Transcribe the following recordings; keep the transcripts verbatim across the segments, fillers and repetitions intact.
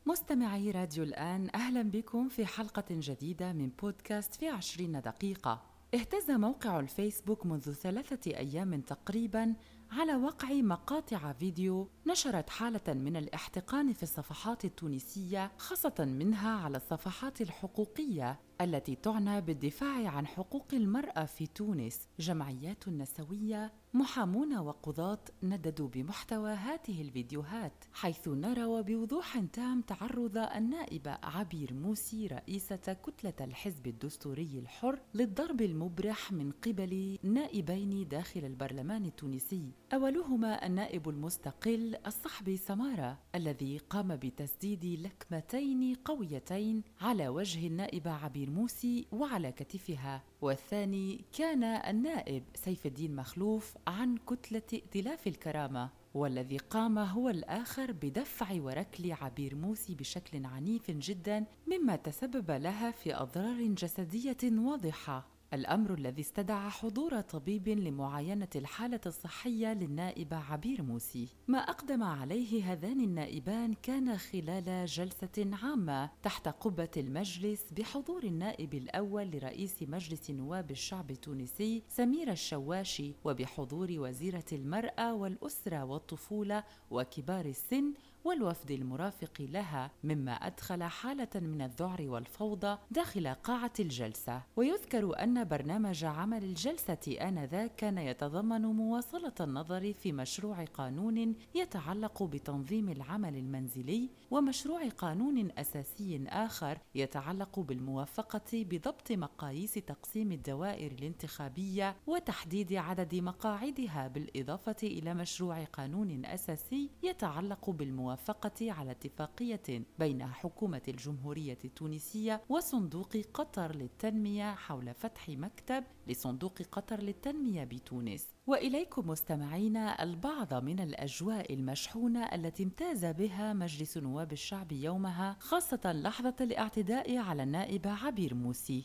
مستمعي راديو الآن، أهلا بكم في حلقة جديدة من بودكاست في عشرين دقيقة. اهتز موقع الفيسبوك منذ ثلاثة أيام تقريباً على وقع مقاطع فيديو نشرت حالة من الاحتقان في الصفحات التونسية، خاصة منها على الصفحات الحقوقية التي تعنى بالدفاع عن حقوق المرأة في تونس. جمعيات نسوية، محامون وقضاة نددوا بمحتوى هذه الفيديوهات، حيث نرى وبوضوح تام تعرض النائبة عبير موسي رئيسة كتلة الحزب الدستوري الحر للضرب المبرح من قبل نائبين داخل البرلمان التونسي، أولهما النائب المستقل الصحبي سمارة الذي قام بتسديد لكمتين قويتين على وجه النائبة عبير موسي وعلى كتفها، والثاني كان النائب سيف الدين مخلوف عن كتلة ائتلاف الكرامة، والذي قام هو الآخر بدفع وركل عبير موسي بشكل عنيف جدا، مما تسبب لها في أضرار جسدية واضحة، الأمر الذي استدعى حضور طبيب لمعاينة الحالة الصحية للنائبة عبير موسي. ما أقدم عليه هذان النائبان كان خلال جلسة عامة تحت قبة المجلس بحضور النائب الأول لرئيس مجلس نواب الشعب التونسي سميرة الشواشي، وبحضور وزيرة المرأة والأسرة والطفولة وكبار السن والوفد المرافق لها، مما أدخل حالة من الذعر والفوضى داخل قاعة الجلسة. ويذكر أن برنامج عمل الجلسة آنذاك كان يتضمن مواصلة النظر في مشروع قانون يتعلق بتنظيم العمل المنزلي، ومشروع قانون أساسي آخر يتعلق بالموافقة بضبط مقاييس تقسيم الدوائر الانتخابية وتحديد عدد مقاعدها، بالإضافة إلى مشروع قانون أساسي يتعلق بالموافقة على اتفاقية بين حكومة الجمهورية التونسية وصندوق قطر للتنمية حول فتح مكتب لصندوق قطر للتنمية بتونس. وإليكم مستمعينا البعض من الأجواء المشحونة التي امتاز بها مجلس نواب الشعب يومها، خاصة لحظة الاعتداء على النائبة عبير موسي.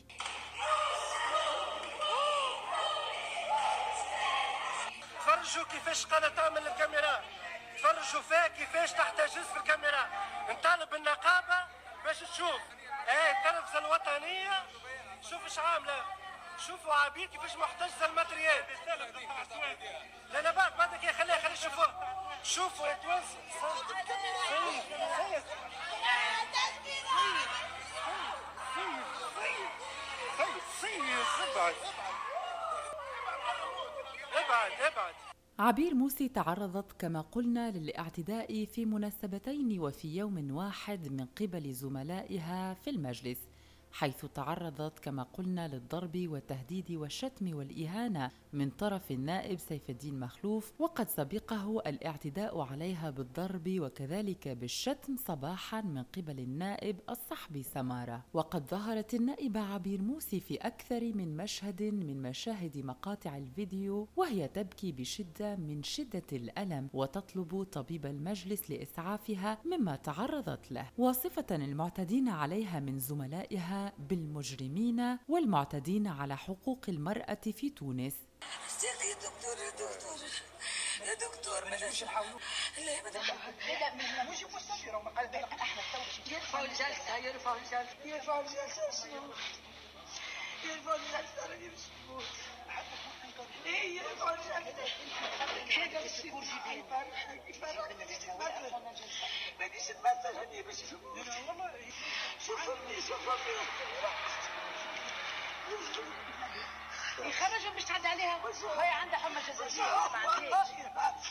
تفرجوا كيفاش قاعدة تعمل الكاميرا، تفرجوا فيها كيفاش تحتجز في الكاميرا. نطالب النقابة باش تشوف ايه التلفزة الوطنية، شوف ايش عاملة، شوفوا عبير كيفاش محتجزة الماتريال. لا لا بعد بعدك يا خليها خليها يشوفوها، شوفوا يا توانسة. ابعد ابعد. عبير موسي تعرضت كما قلنا للاعتداء في مناسبتين وفي يوم واحد من قبل زملائها في المجلس، حيث تعرضت كما قلنا للضرب والتهديد والشتم والإهانة من طرف النائب سيف الدين مخلوف، وقد سبقه الاعتداء عليها بالضرب وكذلك بالشتم صباحا من قبل النائب الصحبي سمارة. وقد ظهرت النائبة عبير موسي في أكثر من مشهد من مشاهد مقاطع الفيديو وهي تبكي بشدة من شدة الألم وتطلب طبيب المجلس لإسعافها مما تعرضت له، واصفة المعتدين عليها من زملائها بالمجرمين والمعتدين على حقوق المرأة في تونس. يا دكتور يا دكتور يا دكتور ما نجمش نحاولوا. لا ما لا لا مش مستشفى وما قال بالك احنا تو يرفعوا الجلسه يرفعوا الجلسه يرفعوا الجلسه يرفعوا الجلسه راني مش نموت. ايه يرفعوا الجلسه هذا السكور جديد مانيش نمثل هني باش نموت. شوفوني شوفوني يخرجوا مش تعدي عليها وهي عندها حمى جزائية ما عندهاش.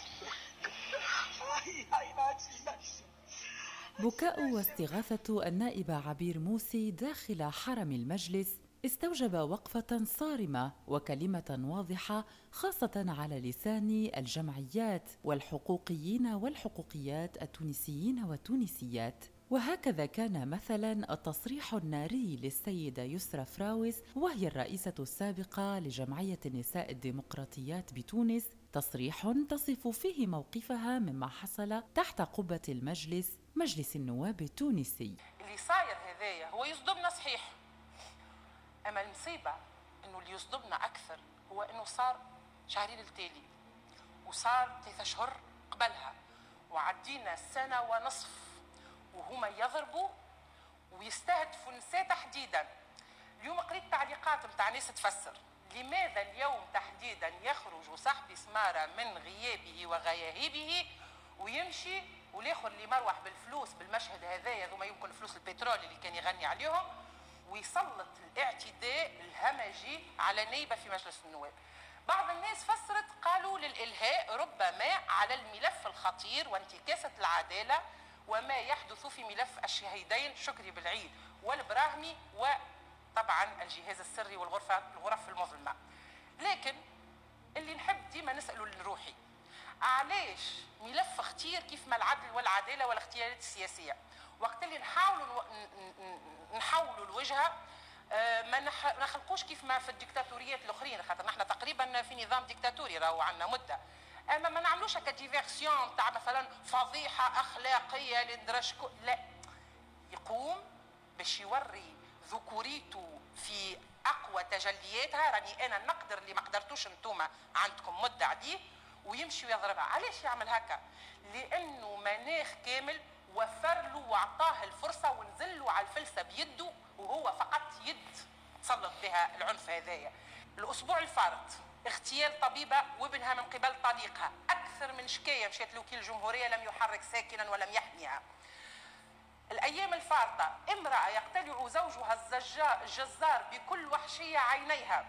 بكاء واستغاثة النائبة عبير موسي داخل حرم المجلس استوجب وقفة صارمة وكلمة واضحة، خاصة على لسان الجمعيات والحقوقيين والحقوقيات التونسيين والتونسيات. وهكذا كان مثلا التصريح الناري للسيدة يسرى فراوس، وهي الرئيسة السابقة لجمعية النساء الديمقراطيات بتونس، تصريح تصف فيه موقفها مما حصل تحت قبة المجلس، مجلس النواب التونسي. اللي صاير هذايا هو يصدمنا صحيح، أما المصيبة إنه اللي يصدمنا أكثر هو إنه صار شهرين التالي وصار ثلاثة أشهر قبلها وعدينا سنة ونصف وهما يضربوا ويستهدفوا النساء تحديدا. اليوم قريت تعليقات متاع ناس تفسر لماذا اليوم تحديدا يخرج صاحبي سمارة من غيابه وغياهبه ويمشي والاخر اللي مروح بالفلوس بالمشهد هذايا ذو ما يمكن فلوس البترول اللي كان يغني عليهم ويسلط الاعتداء الهمجي على نيبة في مجلس النواب. بعض الناس فسرت قالوا للإلهاء ربما على الملف الخطير وانتكاسة العدالة وما يحدث في ملف الشهيدين شكري بالعيد والبراهمي وطبعا الجهاز السري والغرفة الغرف المظلمة. لكن اللي نحب ديما نسأله لروحي، علاش ملف خطير كيف ما العدل والعدالة والاختيارات السياسية وقت اللي نحاولوا نحولوا الوجهة ما نخلقوش كيف ما في الديكتاتوريات الاخرين، خاطر نحن تقريبا في نظام ديكتاتوري راهو عندنا مده، اما ما نعملوش هكا ديفيرسيون تاع مثلا فضيحه اخلاقيه لندرشكو، لا، يقوم باش يوري ذكوريته في اقوى تجلياتها، راني انا نقدر اللي ما قدرتوش انتوما عندكم مده عليه، ويمشي ويضربها. علاش يعمل هكا؟ لانه مناخ كامل وفر له واعطاه الفرصه ونزل له على الفلسه بيده وهو فقط يد تسلط بها العنف هذايا. الاسبوع الفارط اغتيال طبيبه وابنها من قبل طليقها، اكثر من شكايه مشات لوكيل الجمهوريه لم يحرك ساكنا ولم يحميها. الايام الفارطه امراه يقتلع زوجها الجزار بكل وحشيه عينيها.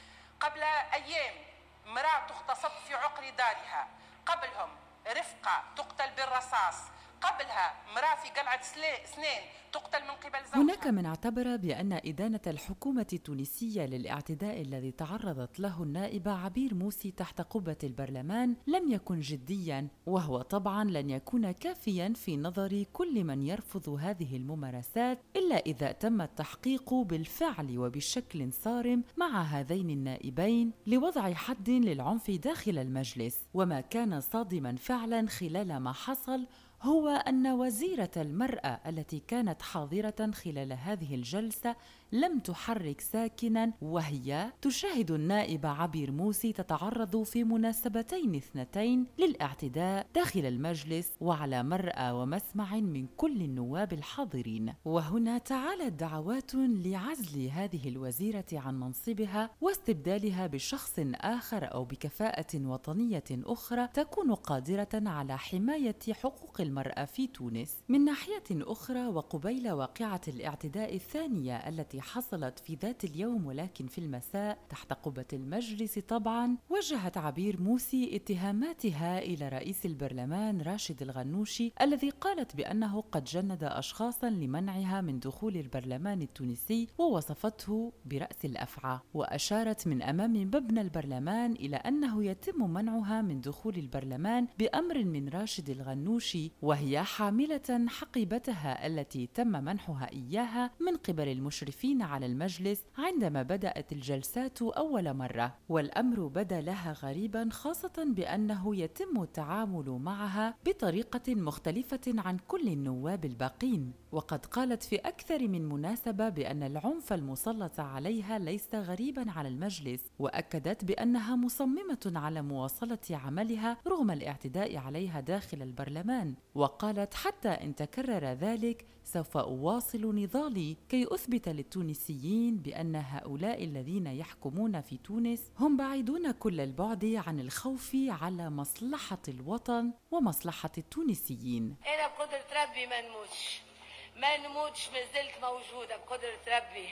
قبل ايام امراه تغتصب في عقر دارها. قبلهم رفقه تقتل بالرصاص. قبلها امرأة في قلعة سنين تقتل من قبل زوجها. هناك من اعتبر بأن إدانة الحكومة التونسية للاعتداء الذي تعرضت له النائبة عبير موسي تحت قبة البرلمان لم يكن جدياً، وهو طبعاً لن يكون كافياً في نظر كل من يرفض هذه الممارسات إلا إذا تم التحقيق بالفعل وبشكل صارم مع هذين النائبين لوضع حد للعنف داخل المجلس. وما كان صادماً فعلاً خلال ما حصل هو أن وزيرة المرأة التي كانت حاضرة خلال هذه الجلسة لم تحرك ساكنا، وهي تشاهد النائبة عبير موسي تتعرض في مناسبتين اثنتين للاعتداء داخل المجلس وعلى مرأى ومسمع من كل النواب الحاضرين. وهنا تعالت دعوات لعزل هذه الوزيرة عن منصبها واستبدالها بشخص آخر أو بكفاءة وطنية أخرى تكون قادرة على حماية حقوق المرأة في تونس. من ناحية أخرى وقبيل واقعة الاعتداء الثانية التي حصلت في ذات اليوم ولكن في المساء تحت قبة المجلس طبعا، وجهت عبير موسي اتهاماتها إلى رئيس البرلمان راشد الغنوشي الذي قالت بأنه قد جند أشخاصا لمنعها من دخول البرلمان التونسي ووصفته برأس الأفعى، وأشارت من أمام مبنى البرلمان إلى أنه يتم منعها من دخول البرلمان بأمر من راشد الغنوشي، وهي حاملة حقيبتها التي تم منحها إياها من قبل المشرفين على المجلس عندما بدأت الجلسات أول مرة. والأمر بدا لها غريبا، خاصة بأنه يتم التعامل معها بطريقة مختلفة عن كل النواب الباقين. وقد قالت في أكثر من مناسبة بأن العنف المسلط عليها ليس غريبا على المجلس، وأكدت بأنها مصممة على مواصلة عملها رغم الاعتداء عليها داخل البرلمان. وقالت حتى إن تكرر ذلك سوف أواصل نضالي كي أثبت للتونسيين بأن هؤلاء الذين يحكمون في تونس هم بعيدون كل البعد عن الخوف على مصلحة الوطن ومصلحة التونسيين. أنا بقدرة ربي ما نموتش ما نموتش ما زلت موجودة بقدرة ربي.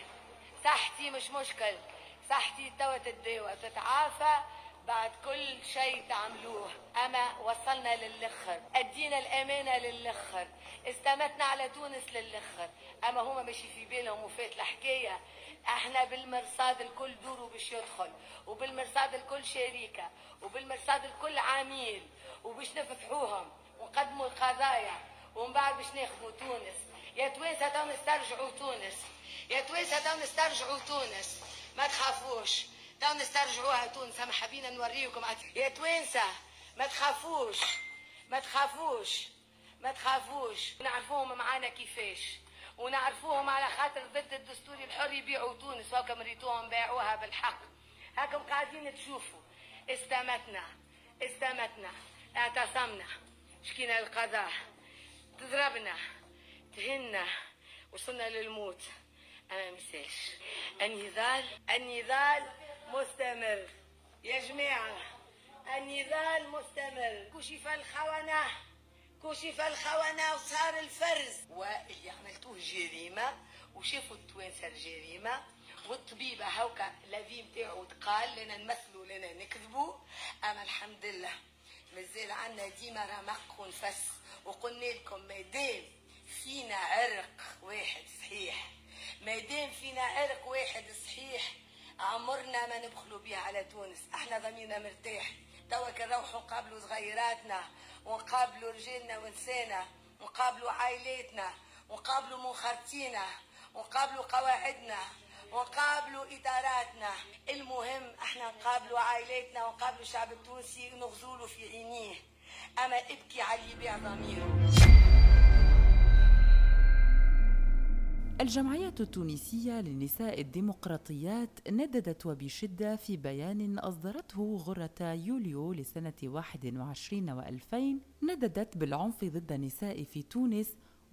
صحتي مش مشكل، صحتي توا تتداوى تتعافى بعد كل شيء تعملوه، أما وصلنا للآخر، أدينا الأمانة للآخر، استمتنا على تونس للآخر، أما هما ماشي في بالهم وفات الحكاية. احنا بالمرصاد الكل دوروا باش يدخل، وبالمرصاد الكل شريكة، وبالمرصاد الكل عميل، وباش نفتحوهم ونقدموا القضايا ومن بعد باش ناخذوا تونس. يا توانسة تو نسترجعوا تونس، يا توانسة تو نسترجعوا تونس، ما تخافوش تو نسترجعوها تونس. ما حبينا نوريكم يا توانسة، ما تخافوش ما تخافوش ما تخافوش. نعرفوهم معانا كيفاش، ونعرفوهم على خاطر ضد الدستور الحر يبيعوا تونس، وكم ريتوهم باعوها بالحق. هاكم قاعدين تشوفوا. استمتنا استمتنا اعتصمنا، شكينا القضاء، تضربنا تهنا وصلنا للموت. أنا مساش النضال النضال مستمر يا جماعة، النضال مستمر. كشف الخونة كشف الخونة وصار الفرز، واللي عملتوه جريمة وشافوا التوانسة الجريمة، والطبيبة هوكا لافي متاعو تقال لنا نمثلوا لنا نكذبوا. أما الحمد لله مازال عنا ديما رمق ونفس، وقلنا لكم مادام فينا عرق واحد صحيح، مادام فينا عرق واحد صحيح عمرنا ما نبخلوا بيه على تونس. احنا ضميرنا مرتاح. توا كي نروحوا نقابلوا صغيراتنا ونقابلوا رجالنا ونسانا ونقابلوا عائلاتنا ونقابلوا منخرطينا ونقابلوا قواعدنا ونقابلوا إداراتنا، المهم احنا نقابلوا عائلاتنا ونقابلوا الشعب التونسي ونغزولوا في عينيه. اما ابكي على اللي يبيع ضميره. الجمعية التونسية للنساء الديمقراطيات نددت وبشدة في بيان أصدرته غرة يوليو لسنة واحد وعشرين وألفين، نددت بالعنف ضد النساء في تونس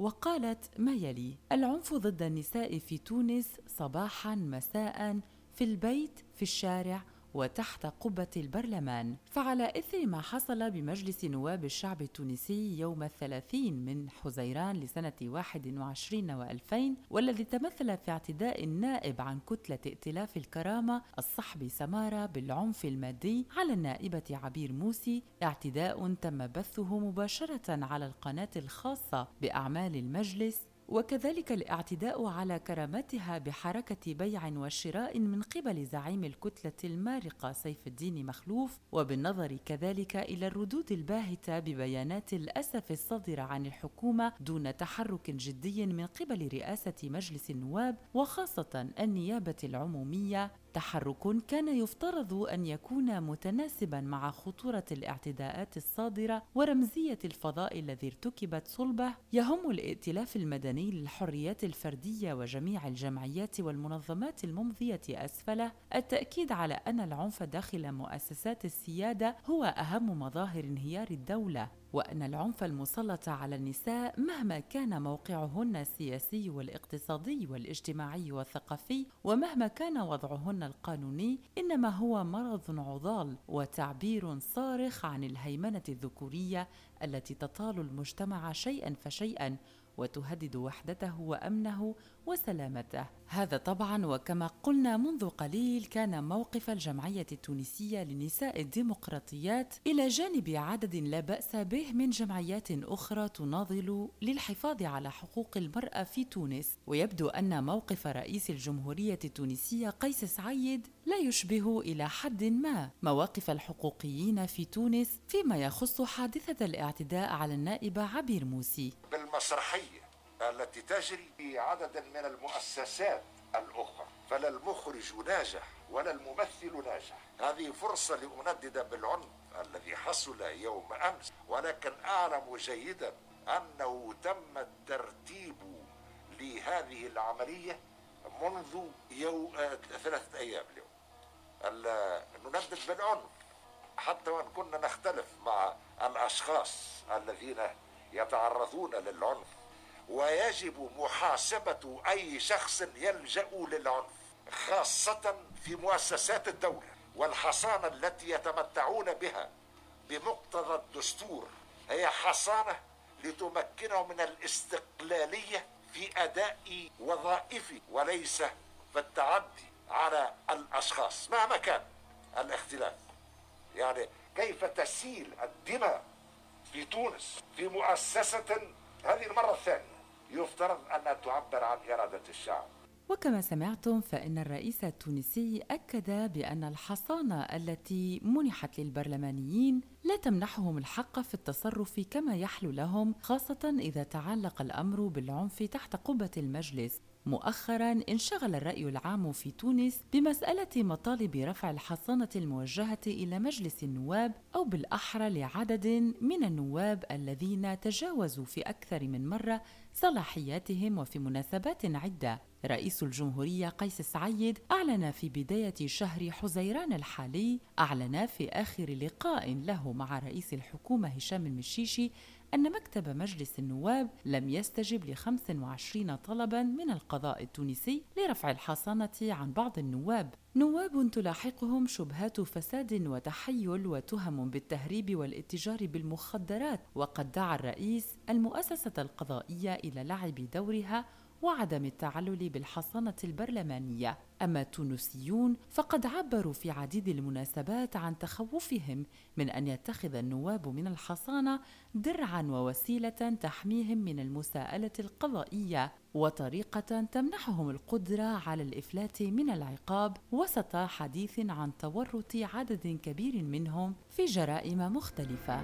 وقالت ما يلي: العنف ضد النساء في تونس صباحاً مساءً، في البيت، في الشارع، وتحت قبة البرلمان. فعلى إثر ما حصل بمجلس نواب الشعب التونسي يوم الثلاثين من حزيران لسنة واحد وعشرين وألفين، والذي تمثل في اعتداء النائب عن كتلة ائتلاف الكرامة الصحبي سمارة بالعنف المادي على النائبة عبير موسي، اعتداء تم بثه مباشرة على القناة الخاصة بأعمال المجلس، وكذلك الاعتداء على كرامتها بحركة بيع وشراء من قبل زعيم الكتلة المارقة سيف الدين مخلوف، وبالنظر كذلك إلى الردود الباهتة ببيانات الأسف الصادرة عن الحكومة دون تحرك جدي من قبل رئاسة مجلس النواب وخاصة النيابة العمومية، تحرك كان يفترض أن يكون متناسباً مع خطورة الاعتداءات الصادرة ورمزية الفضاء الذي ارتكبت صلبه. يهم الائتلاف المدني للحريات الفردية وجميع الجمعيات والمنظمات الممضية أسفله التأكيد على أن العنف داخل مؤسسات السيادة هو أهم مظاهر انهيار الدولة، وأن العنف المسلط على النساء مهما كان موقعهن السياسي والاقتصادي والاجتماعي والثقافي ومهما كان وضعهن القانوني إنما هو مرض عضال وتعبير صارخ عن الهيمنة الذكورية التي تطال المجتمع شيئا فشيئا وتهدد وحدته وأمنه وسلامته. هذا طبعا وكما قلنا منذ قليل كان موقف الجمعية التونسية للنساء الديمقراطيات إلى جانب عدد لا بأس به من جمعيات أخرى تناضل للحفاظ على حقوق المرأة في تونس. ويبدو أن موقف رئيس الجمهورية التونسية قيس سعيد لا يشبه إلى حد ما مواقف الحقوقيين في تونس فيما يخص حادثة الاعتداء على النائبة عبير موسي. بالمسرحية التي تجري في عدد من المؤسسات الأخرى فلا المخرج ناجح ولا الممثل ناجح. هذه فرصة لأندد بالعنف الذي حصل يوم أمس، ولكن أعلم جيدا أنه تم الترتيب لهذه العملية منذ يوم ثلاثة أيام اليوم. نندد بالعنف حتى وإن كنا نختلف مع الأشخاص الذين يتعرضون للعنف، ويجب محاسبة أي شخص يلجأ للعنف خاصة في مؤسسات الدولة. والحصانة التي يتمتعون بها بمقتضى الدستور هي حصانة لتمكنهم من الاستقلالية في أداء وظائفه وليس في التعدي على الأشخاص مهما كان الاختلاف. يعني كيف تسيل الدماء في تونس في مؤسسة هذه المرة الثانية يفترض أنها تعبر عن إرادة الشعب. وكما سمعتم فإن الرئيس التونسي أكد بأن الحصانة التي منحت للبرلمانيين لا تمنحهم الحق في التصرف كما يحلو لهم، خاصة إذا تعلق الأمر بالعنف تحت قبة المجلس. مؤخراً انشغل الرأي العام في تونس بمسألة مطالب رفع الحصانة الموجهة إلى مجلس النواب، أو بالأحرى لعدد من النواب الذين تجاوزوا في أكثر من مرة صلاحياتهم وفي مناسبات عدة. رئيس الجمهورية قيس سعيد أعلن في بداية شهر حزيران الحالي أعلن في آخر لقاء له مع رئيس الحكومة هشام المشيشي أن مكتب مجلس النواب لم يستجب ل خمسة وعشرين طلباً من القضاء التونسي لرفع الحصانة عن بعض النواب، نواب تلاحقهم شبهات فساد وتحيل وتهم بالتهريب والاتجار بالمخدرات. وقد دعا الرئيس المؤسسة القضائية إلى لعب دورها وعدم التعلل بالحصانة البرلمانية. أما التونسيون فقد عبروا في عديد المناسبات عن تخوفهم من أن يتخذ النواب من الحصانة درعاً ووسيلة تحميهم من المساءلة القضائية وطريقة تمنحهم القدرة على الإفلات من العقاب، وسط حديث عن تورط عدد كبير منهم في جرائم مختلفة.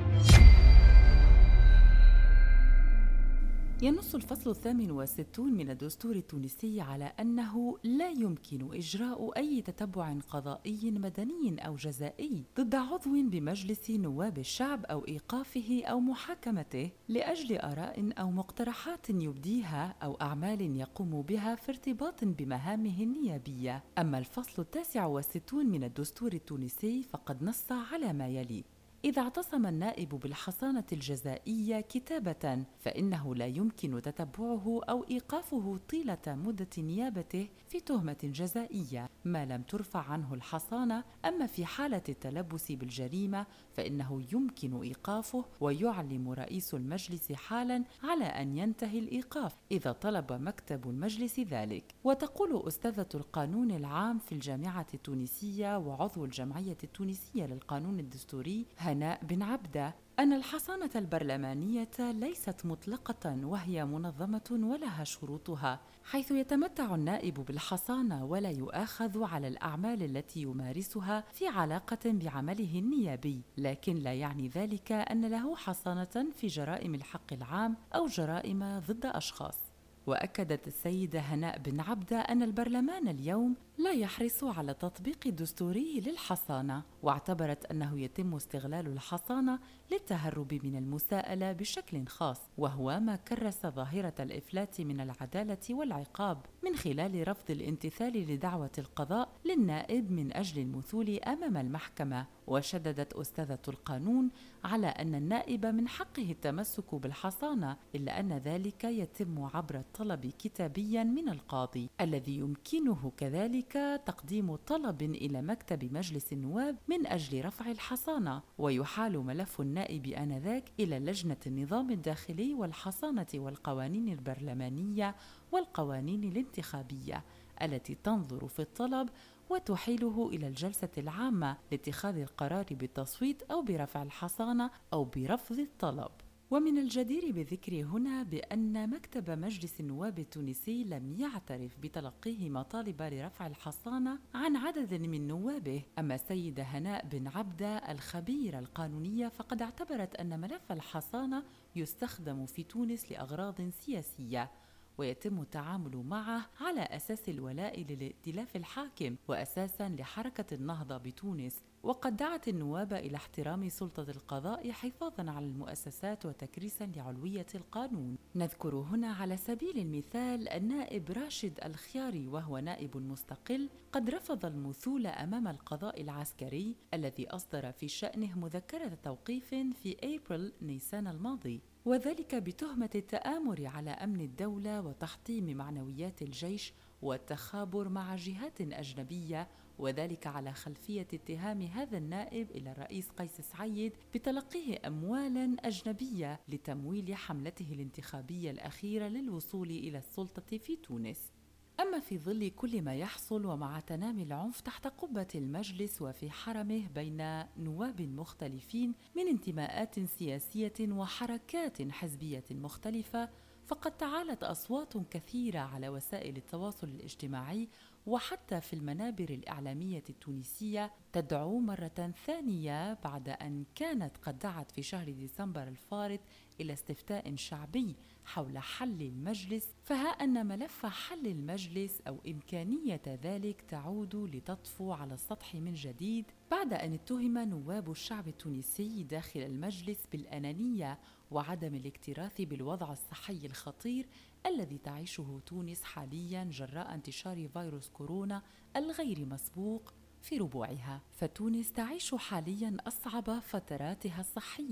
ينص الفصل الثامن والستون من الدستور التونسي على أنه لا يمكن إجراء أي تتبع قضائي مدني أو جزائي ضد عضو بمجلس نواب الشعب أو إيقافه أو محاكمته لأجل آراء أو مقترحات يبديها أو أعمال يقوم بها في ارتباط بمهامه النيابية. أما الفصل التاسع والستون من الدستور التونسي فقد نص على ما يلي: إذا اعتصم النائب بالحصانة الجزائية كتابة فإنه لا يمكن تتبعه أو إيقافه طيلة مدة نيابته في تهمة جزائية ما لم ترفع عنه الحصانة. أما في حالة التلبس بالجريمة فإنه يمكن إيقافه، ويعلم رئيس المجلس حالا على أن ينتهي الإيقاف إذا طلب مكتب المجلس ذلك. وتقول أستاذة القانون العام في الجامعة التونسية وعضو الجمعية التونسية للقانون الدستوري هناء بن عبدة أن الحصانة البرلمانية ليست مطلقة وهي منظمة ولها شروطها، حيث يتمتع النائب بالحصانة ولا يؤاخذ على الأعمال التي يمارسها في علاقة بعمله النيابي، لكن لا يعني ذلك أن له حصانة في جرائم الحق العام أو جرائم ضد أشخاص. وأكدت السيدة هناء بن عبدة أن البرلمان اليوم لا يحرص على تطبيق الدستوري للحصانة، واعتبرت أنه يتم استغلال الحصانة للتهرب من المساءلة بشكل خاص، وهو ما كرس ظاهرة الإفلات من العدالة والعقاب من خلال رفض الامتثال لدعوة القضاء للنائب من أجل المثول أمام المحكمة. وشددت أستاذة القانون على أن النائب من حقه التمسك بالحصانة، إلا أن ذلك يتم عبر الطلب كتابيا من القاضي الذي يمكنه كذلك تقديم طلب إلى مكتب مجلس النواب من أجل رفع الحصانة، ويحال ملف النائب آنذاك إلى لجنة النظام الداخلي والحصانة والقوانين البرلمانية والقوانين الانتخابية التي تنظر في الطلب وتحيله إلى الجلسة العامة لاتخاذ القرار بالتصويت أو برفع الحصانة أو برفض الطلب. ومن الجدير بالذكر هنا بأن مكتب مجلس النواب التونسي لم يعترف بتلقيه مطالب لرفع الحصانة عن عدد من نوابه. أما السيدة هناء بن عبدة الخبيرة القانونية فقد اعتبرت أن ملف الحصانة يستخدم في تونس لأغراض سياسية، ويتم التعامل معه على أساس الولاء للائتلاف الحاكم وأساساً لحركة النهضة بتونس. وقد دعت النواب إلى احترام سلطة القضاء حفاظاً على المؤسسات وتكريساً لعلوية القانون. نذكر هنا على سبيل المثال النائب راشد الخياري، وهو نائب مستقل قد رفض المثول أمام القضاء العسكري الذي أصدر في شأنه مذكرة توقيف في أبريل نيسان الماضي، وذلك بتهمة التآمر على أمن الدولة وتحطيم معنويات الجيش والتخابر مع جهات أجنبية، وذلك على خلفية اتهام هذا النائب إلى الرئيس قيس سعيد بتلقيه أموالاً أجنبية لتمويل حملته الانتخابية الأخيرة للوصول إلى السلطة في تونس. أما في ظل كل ما يحصل ومع تنامي العنف تحت قبة المجلس وفي حرمه بين نواب مختلفين من انتماءات سياسية وحركات حزبية مختلفة، فقد تعالت أصوات كثيرة على وسائل التواصل الاجتماعي وحتى في المنابر الإعلامية التونسية تدعو مرة ثانية بعد أن كانت قد دعت في شهر ديسمبر الفارط إلى استفتاء شعبي حول حل المجلس، فها أن ملف حل المجلس أو إمكانية ذلك تعود لتطفو على السطح من جديد بعد أن اتهم نواب الشعب التونسي داخل المجلس بالأنانية وعدم الاكتراث بالوضع الصحي الخطير الذي تعيشه تونس حالياً جراء انتشار فيروس كورونا الغير مسبوق في ربوعها. فتونس تعيش حالياً أصعب فتراتها الصحية،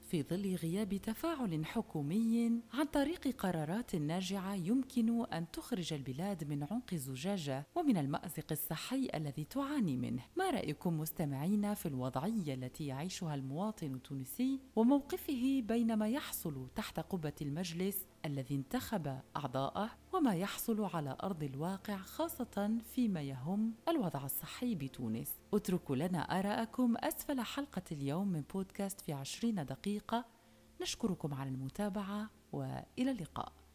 في ظل غياب تفاعل حكومي عن طريق قرارات ناجعة يمكن أن تخرج البلاد من عنق الزجاجة ومن المأزق الصحي الذي تعاني منه. ما رأيكم مستمعين في الوضعية التي يعيشها المواطن التونسي وموقفه بين ما يحصل تحت قبة المجلس الذي انتخب أعضاءه وما يحصل على أرض الواقع، خاصة فيما يهم الوضع الصحي بتونس؟ اتركوا لنا آراءكم أسفل حلقة اليوم من بودكاست في عشرين دقيقة. نشكركم على المتابعة وإلى اللقاء.